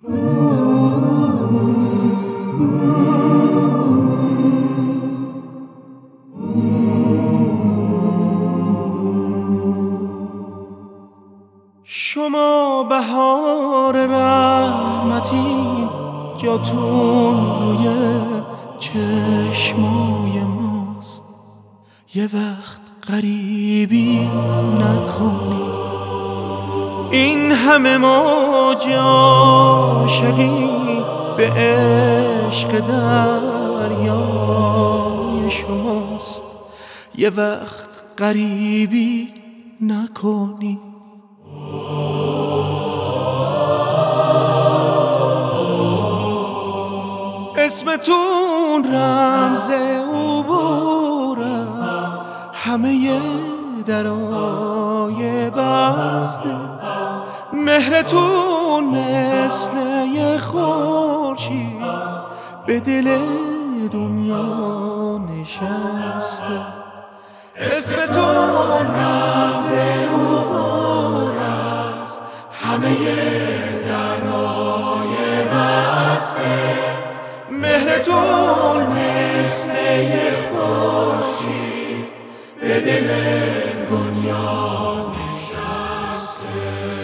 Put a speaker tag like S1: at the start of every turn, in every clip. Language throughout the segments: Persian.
S1: شما بهار رحمتین، جاتون روی چشمای ماست. یه وقت غریبی نکنی، این همه موج عاشقی به عشق دریای شماست. یه وقت غریبی نکنی. اسمتون رمز عبور است، همه درای بسته. مهرتون مثل یه خورشید به دل دنیا نشسته. اسمتون رمز عبور است، همه درای بسته. مهرتون مثل یه خورشید به دل دنیا نشسته.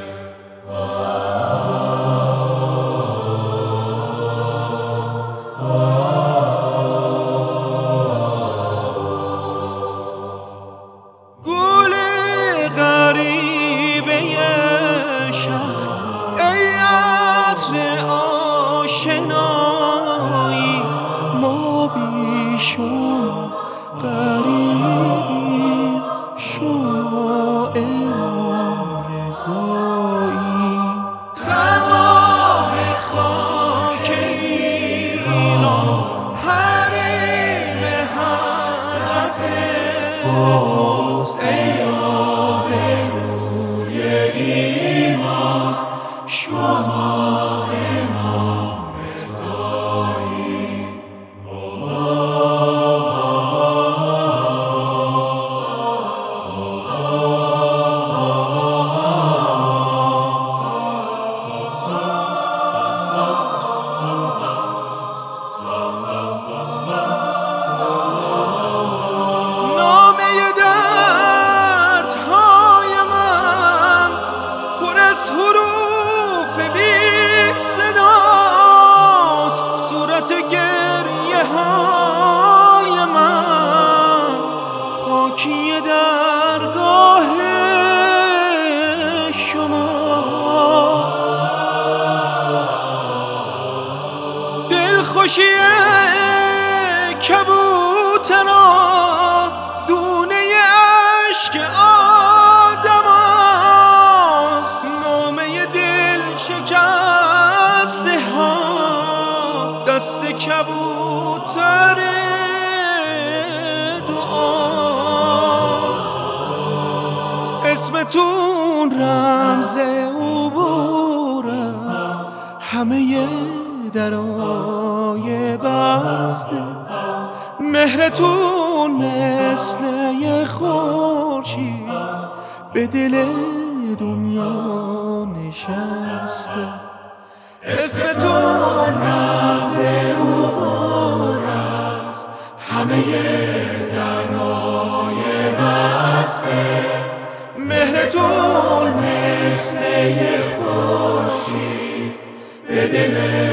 S1: گل غریبه شهر، ای عطر آشنایی، ما بی شما غریبیم، شما امام رضایی. تمام خاک ایران حریم حضرت توست، ای آبروی ایمان، شما امام رضایی. حروف بی صداست، صورت گریه های من خاکی درگاه شماست. دلخوشی کبوترا دونه اشک دست کبوتر دعاست. اسمتون رمز عبور است، همه درای بسته. مهرتون مثل یه خورشید به دل دنیا نشسته. اسمتون رمز عبور است، همه درای بسته. مهرتون مثل یه خورشید به دل